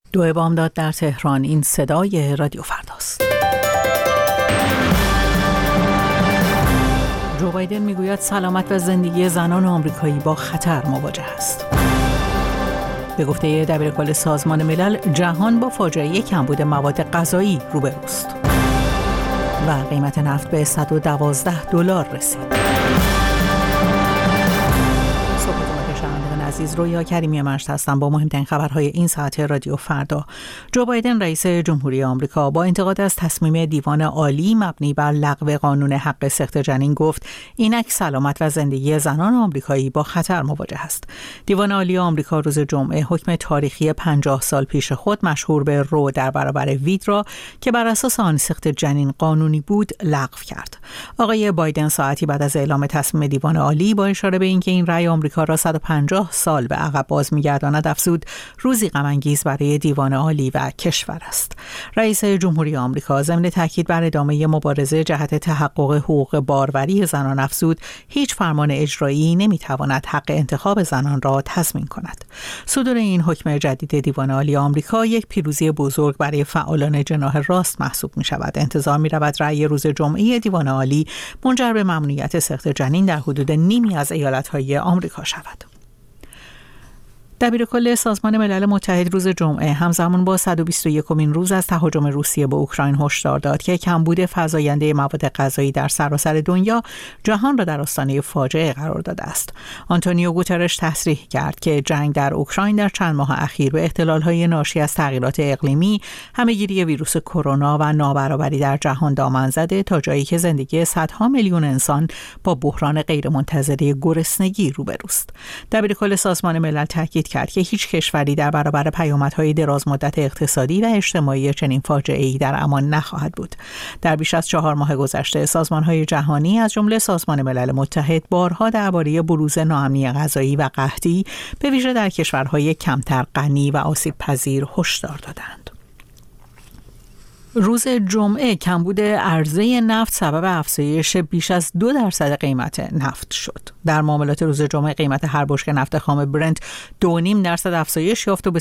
دو بامداد در تهران. این صدای رادیو فرداست. جو بایدن میگوید سلامت و زندگی زنان آمریکایی با خطر مواجه است. به گفته دبیرکل سازمان ملل، جهان با فاجعه کمبود مواد غذایی روبروست. و قیمت نفت به $112 رسید. عزیز، رویا کریمی مشت هستم با مهمترین خبرهای این ساعت رادیو فردا. جو بایدن رئیس جمهوری آمریکا با انتقاد از تصمیم دیوان عالی مبنی بر لغو قانون حق سخت جنین گفت اینک سلامت و زندگی زنان آمریکایی با خطر مواجه است. دیوان عالی آمریکا روز جمعه حکم تاریخی 50 سال پیش خود مشهور به رو در برابر وید را که بر اساس آن سخت جنین قانونی بود لغو کرد. آقای بایدن ساعتی بعد از اعلام تصمیم دیوان عالی با اشاره به اینکه این رأی آمریکا را 150 سال به عقب باز می‌گرداند افزود روزی غم‌انگیز برای دیوان عالی و کشور است. رئیس جمهوری آمریکا ضمن تاکید بر ادامه مبارزه جهت تحقق حقوق باروری زنان افزود هیچ فرمان اجرایی نمی‌تواند حق انتخاب زنان را تضمین کند. صدور این حکم جدید دیوان عالی آمریکا یک پیروزی بزرگ برای فعالان جناح راست محسوب می‌شود. انتظار می‌رود رأی روز جمعه دیوان عالی منجر به ممنوعیت سخت جنین در حدود نیمی از ایالت‌های آمریکا شود. دبیرکل سازمان ملل متحد روز جمعه همزمان با 121مین روز از تهاجم روسیه به اوکراین هشدار داد که کمبود فزاینده مواد غذایی در سراسر دنیا جهان را در آستانه فاجعه قرار داده است. آنتونیو گوترش تصریح کرد که جنگ در اوکراین در چند ماه اخیر به اختلال‌های ناشی از تغییرات اقلیمی، همه‌گیری ویروس کرونا و نابرابری در جهان دامن زده تا جایی که زندگی صدها میلیون انسان با بحران غیرمنتظره گرسنگی روبروست. دبیرکل سازمان ملل تاکید کرد که هیچ کشوری در برابر پیامدهای درازمدت اقتصادی و اجتماعی چنین فاجعه‌ای در امان نخواهد بود. در بیش از 4 ماه گذشته سازمان‌های جهانی از جمله سازمان ملل متحد بارها درباره بروز ناامنی غذایی و قحطی به ویژه در کشورهای کمتر غنی و آسیب‌پذیر هشدار دادند. روز جمعه کمبود عرضه نفت سبب افزایش بیش از 2% قیمت نفت شد. در معاملات روز جمعه قیمت هر بشکه نفت خام برنت 2.5% افزایش یافت و به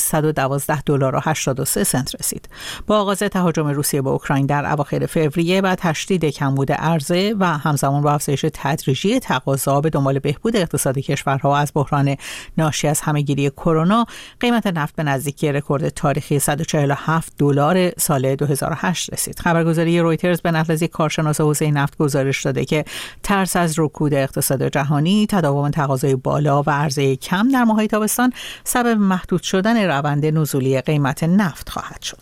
$112.83 رسید. با آغاز تهاجم روسیه به اوکراین در اواخر فوریه و تشدید کمبود عرضه و همزمان با افزایش تدریجی تقاضا به دنبال بهبود اقتصاد کشورها از بحران ناشی از همه‌گیری کرونا، قیمت نفت به نزدیکی رکورد تاریخی $147 سال 2008 رسید. خبرگزاری رویترز به نقل از یک کارشناس حوزه نفت گزارش داده که ترس از رکود اقتصاد جهانی، تداوم تقاضای بالا و عرضه کم در ماه‌های تابستان سبب محدود شدن روند نزولی قیمت نفت خواهد شد.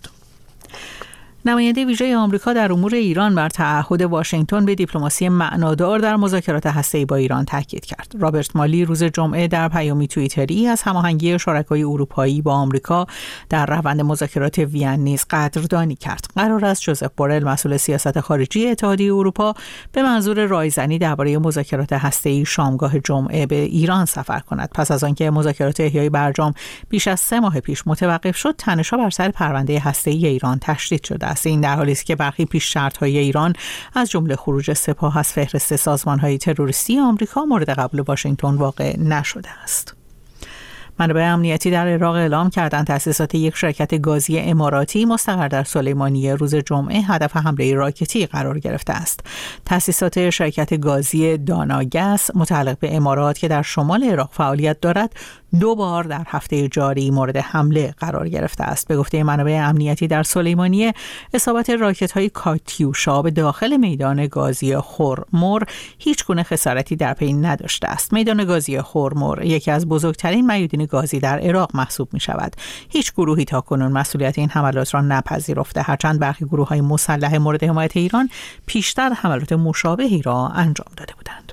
نماینده ویژه آمریکا در امور ایران بر تعهد واشنگتن به دیپلماسی معنادار در مذاکرات هسته‌ای با ایران تاکید کرد. رابرت مالی روز جمعه در پیامی توییتری از هماهنگی شرکای اروپایی با آمریکا در روند مذاکرات وین نیز قدردانی کرد. قرار است جوزف بورل، مسئول سیاست خارجی اتحادیه اروپا، به منظور رایزنی درباره مذاکرات هسته‌ای شامگاه جمعه به ایران سفر کند. پس از آنکه مذاکرات احیای برجام بیش از 3 ماه پیش متوقف شد، تنش‌ها بر سر پرونده هسته‌ای ایران تشدید شده است. این در حالی است که برخی پیش شرط‌های ایران از جمله خروج سپاه از فهرست سازمان‌های تروریستی آمریکا مورد قبول واشنگتن واقع نشده است. منابع امنیتی در عراق اعلام کردند تأسیسات یک شرکت گازی اماراتی مستقر در سلیمانیه روز جمعه هدف حمله راکتی قرار گرفته است. تأسیسات شرکت گازی داناگس متعلق به امارات که در شمال عراق فعالیت دارد 2 بار در هفته جاری مورد حمله قرار گرفته است. به گفته منابع امنیتی در سلیمانیه، اصابت راکت‌های کاتیوشا به داخل میدان گازی خرمر هیچ گونه خسارتی در پی نداشته است. میدان گازی خرمر یکی از بزرگترین میادین گازی در عراق محسوب می شود. هیچ گروهی تاکنون مسئولیت این حملات را نپذیرفته، هرچند برخی گروه‌های مسلح مورد حمایت ایران پیشتر حملات مشابهی را انجام داده بودند.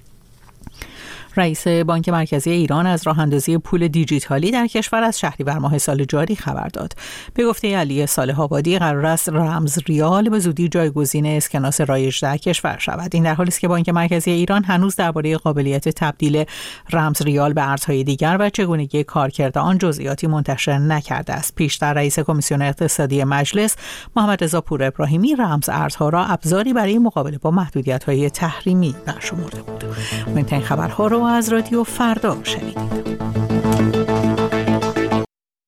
رئیس بانک مرکزی ایران از راه اندازی پول دیجیتالی در کشور از شهریور ماه سال جاری خبر داد. به گفته علی صالح آبادی قرار است رمز ریال به زودی جایگزین اسکناس رایج در کشور شود. این در حالی است که بانک مرکزی ایران هنوز درباره قابلیت تبدیل رمز ریال به ارزهای دیگر و چگونگی کارکرد آن جزئیاتی منتشر نکرده است. پیشتر رئیس کمیسیون اقتصادی مجلس محمد رضا پور ابراهیمی رمز ارزها را ابزاری برای مقابله با محدودیت‌های تحریمی برشمرده بود. مهمترین خبرها رو از رادیو فردا شنیدید.